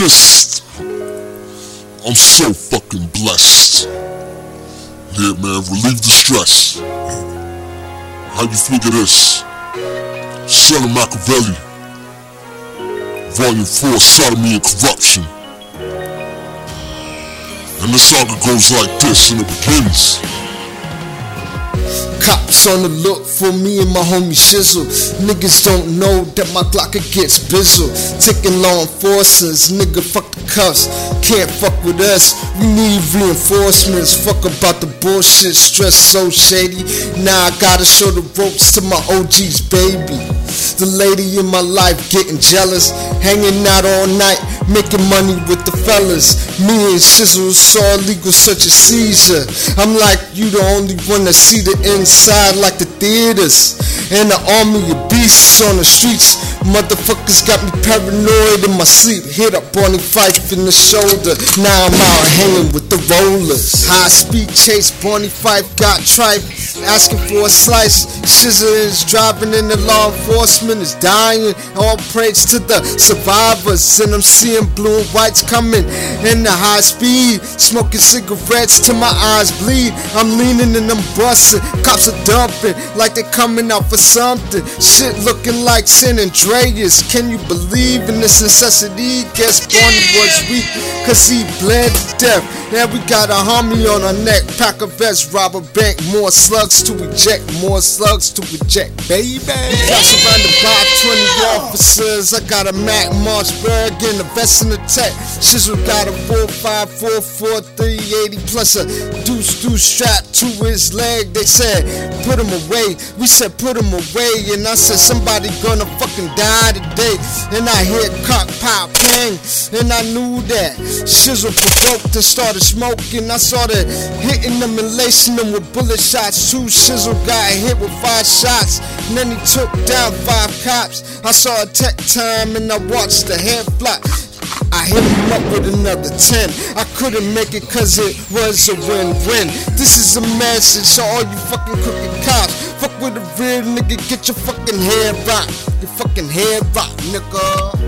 blessed. I'm so fucking blessed. Yeah, man, relieve the stress. How you figure this? Son of Machiavelli, Volume 4, Sodomy and Corruption. And the saga goes like this, and it begins. Cops on the look for me and my homie Shizzle. Niggas don't know that my Glocker gets bizzle. Taking law enforcers, nigga fuck the cuffs. Can't fuck with us, we need reinforcements. Fuck about the bullshit, stress so shady. Now I gotta show the ropes to my OG's baby. The lady in my life getting jealous, hanging out all night, making money with the fellas. Me and Shizzle saw illegal search and seizure. I'm like, you the only one that see the inside like the theaters. And the army of beasts on the streets. Motherfuckers got me paranoid in my sleep. Hit up Bonnie Fife in the shoulder. Now I'm out hanging with the rollers. High speed chase, Bonnie Fife got tripe, asking for a slice. Shizzle is driving and the law enforcement is dying. All praise to the survivors. And I'm seeing blue and whites coming in the high speed, smoking cigarettes till my eyes bleed. I'm leaning and I'm busting. Cops are dumping like they coming out for something. Shit looking like San Andreas. Can you believe in this necessity? Guess Bonnie was weak cause he bled to death. Now we got a homie on our neck. Pack a vest, rob a bank. More slugs to eject, more slugs to eject, baby. Got surrounded by 20 officers. I got a Mac Marchberg and a vest in the tech. Shizzle got a 4.5, 380 plus a deuce strapped to his leg. They said put him away, we said put him away. And I said somebody gonna fucking die today. And I heard cock pop bang, and I knew that Shizzle provoked and started smoking. I started hitting them and lacing them with bullet shots. Two Shizzle got hit with 5 shots, and then he took down 5 cops. I saw a tech time and I watched the head flop. I hit him up with another 10. I couldn't make it cause it was a win-win. This is a message to all you fucking crooked cops. Fuck with a real nigga, get your fucking head rocked. Your fucking head rocked, nigga.